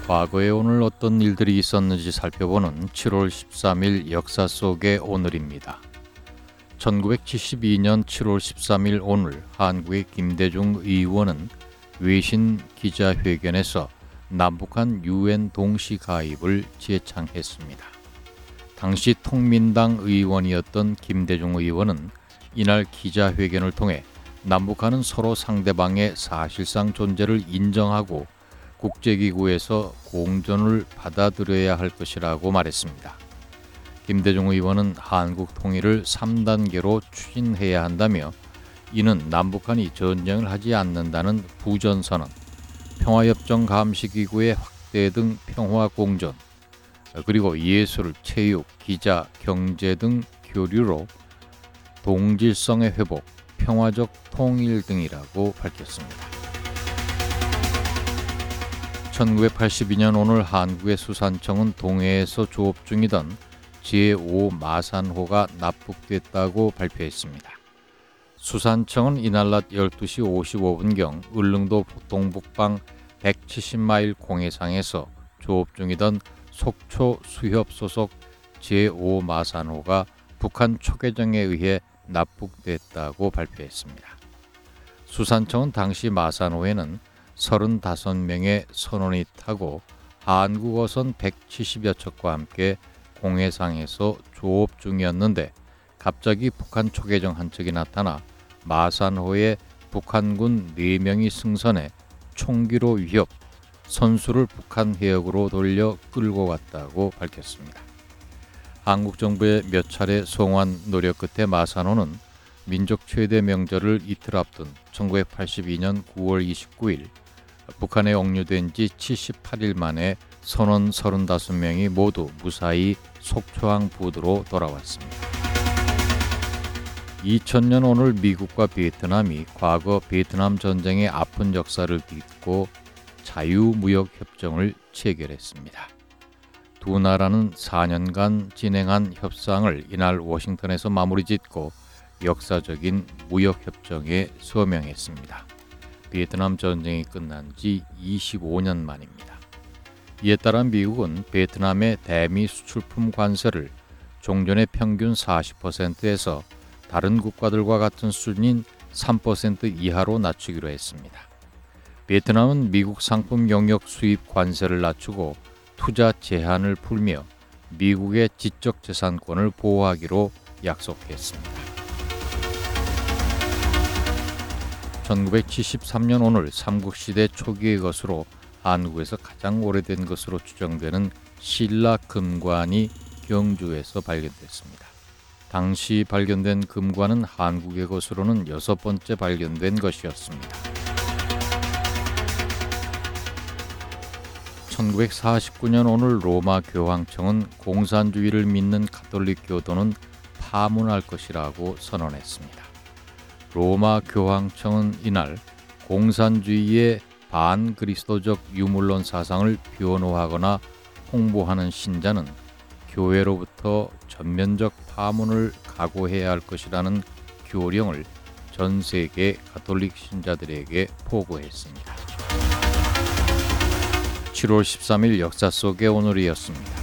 과거에 오늘 어떤 일들이 있었는지 살펴보는 7월 13일 역사 속의 오늘입니다. 1972년 7월 13일 오늘 한국의 김대중 의원은 외신 기자회견에서 남북한 유엔 동시 가입을 제창했습니다. 당시 통민당 의원이었던 김대중 의원은 이날 기자회견을 통해 남북한은 서로 상대방의 사실상 존재를 인정하고 국제기구에서 공존을 받아들여야 할 것이라고 말했습니다. 김대중 의원은 한국 통일을 3단계로 추진해야 한다며 이는 남북한이 전쟁을 하지 않는다는 부전선언, 평화협정 감시기구의 확대 등 평화 공존, 그리고 예술, 체육, 기자, 경제 등 교류로 동질성의 회복, 평화적 통일 등이라고 밝혔습니다. 1982년 오늘 한국의 수산청은 동해에서 조업 중이던 제5 마산호가 납북됐다고 발표했습니다. 수산청은 이날 낮 12시 55분경 울릉도 동북방 170마일 공해상에서 조업 중이던 속초 수협 소속 제5 마산호가 북한 초계정에 의해 납북됐다고 발표했습니다. 수산청은 당시 마산호에는 35명의 선원이 타고 한국어선 170여 척과 함께 공해상에서 조업 중이었는데 갑자기 북한 초계정 한 척이 나타나 마산호에 북한군 4명이 승선해 총기로 위협, 선수를 북한 해역으로 돌려 끌고 갔다고 밝혔습니다. 한국 정부의 몇 차례 송환 노력 끝에 마산호는 민족 최대 명절을 이틀 앞둔 1982년 9월 29일 북한에 억류된 지 78일 만에 선원 35명이 모두 무사히 속초항 부두로 돌아왔습니다. 2000년 오늘 미국과 베트남이 과거 베트남 전쟁의 아픈 역사를 딛고 자유무역협정을 체결했습니다. 두 나라는 4년간 진행한 협상을 이날 워싱턴에서 마무리 짓고 역사적인 무역협정에 서명했습니다. 베트남 전쟁이 끝난 지 25년 만입니다. 이에 따라 미국은 베트남의 대미 수출품 관세를 종전의 평균 40%에서 다른 국가들과 같은 수준인 3% 이하로 낮추기로 했습니다. 베트남은 미국 상품 영역 수입 관세를 낮추고 투자 제한을 풀며 미국의 지적 재산권을 보호하기로 약속했습니다. 1973년 오늘 삼국시대 초기의 것으로 한국에서 가장 오래된 것으로 추정되는 신라 금관이 경주에서 발견됐습니다. 당시 발견된 금관은 한국의 것으로는 6번째 발견된 것이었습니다. 1949년 오늘 로마 교황청은 공산주의를 믿는 가톨릭 교도는 파문할 것이라고 선언했습니다. 로마 교황청은 이날 공산주의의 반그리스도적 유물론 사상을 변호하거나 홍보하는 신자는 교회로부터 전면적 파문을 각오해야 할 것이라는 교령을 전 세계 가톨릭 신자들에게 포고했습니다. 7월 13일 역사 속의 오늘이었습니다.